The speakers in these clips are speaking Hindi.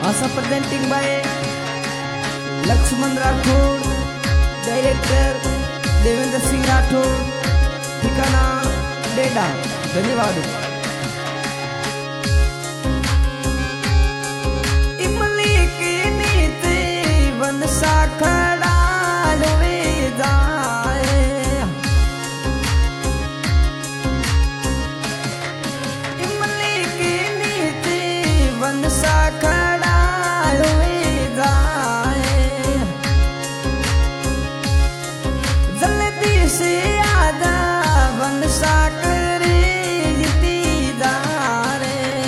Asha presenting by Laxman Rathore, director Devendra Singh Rathore, Thikana Deda. धन्यवाद। इमली के नीचे वन सा खड़ा हुए जाए, इमली के नीचे वन सा खड़ा हुए जाए, जल्दी से आजा वन सा करे जीती जा रे,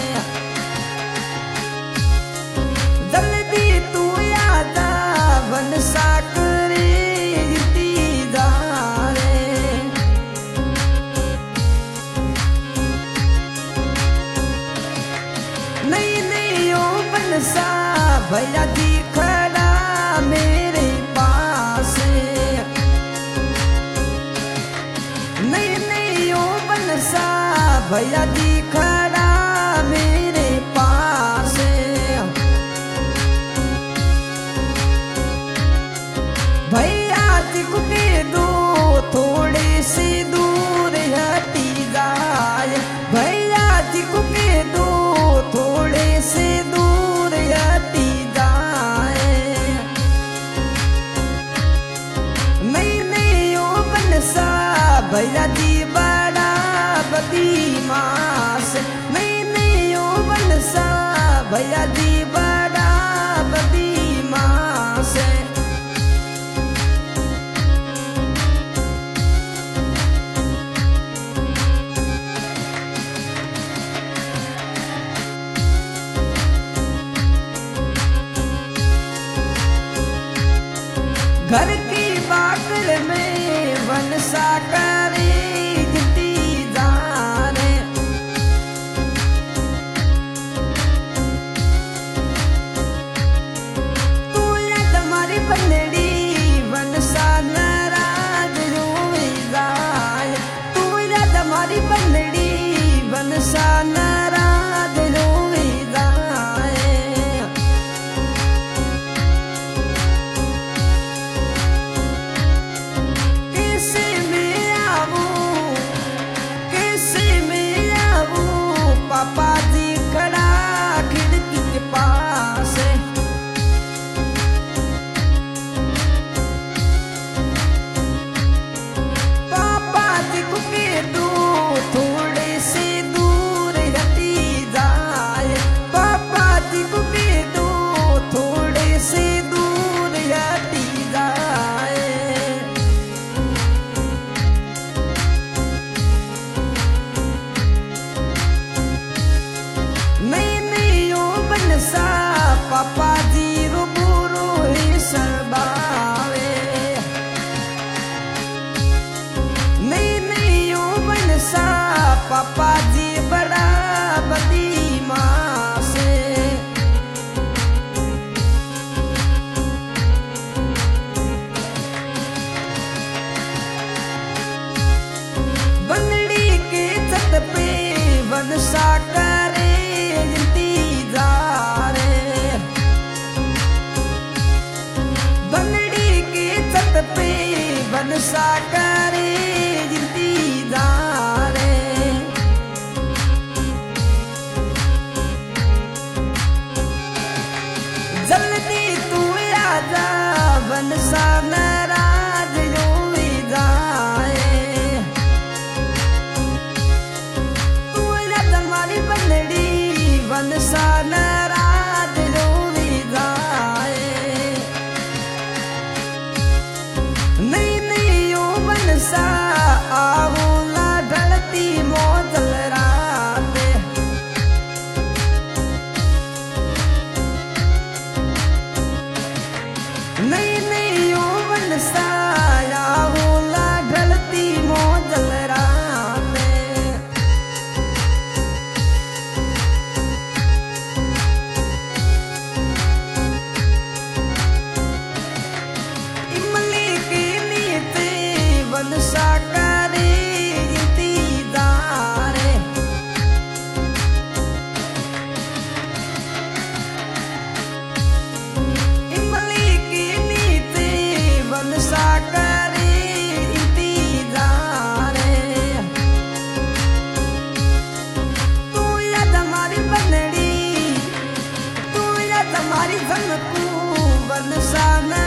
जल्दी तू आजा वन सा करे जीती जा रे। नहीं नहीं ओ वन सा भैया जी खड़ा मेरे पास, नहीं नहीं ओ वन सा भैया जी खड़ा मेरे पास, भैया जी को कह दो थोड़े से दूर हटी जाए, भैया जी को कह दो थोड़े से दूर हटी जाए। नहीं नहीं ओ बनसा भैया जी बड़ा बदमाश, नहीं नहीं ओ बनसा भैया जी बड़ा बदमाश। घर की बाकर में वन सा करे जीती जा रे, तू याद हमारी बंदड़ी वन सा नाराज हुई जाए, तू याद हमारी बंदड़ी वन सा नाराज हुई जाए। पापा जी खड़ा खिड़की के पास, पापा जी को कह दो थोड़े से दूर हटी जाए, पापा जी को कह दो थोड़े से दूर हटी जाए। नहीं नहीं ओ बनसा पापा जी रूबरू ही सरबावे, नहीं नहीं ओ बनसा पापा जी बड़ा बदमाश, बंदड़ी के छत पे वन सा करे जीती जा रे, बंदड़ी के छत पे वन सा करे जीती जा रे। जल्दी तू आजा वन सा नाराज हुई जाए, तू याद हमारी बंदड़ी वन सा नाराज हुई जाए। नहीं नहीं ओ वन सा आऊला ढलती मोजल रात, नहीं नहीं ओ वन झलकूं बरसाना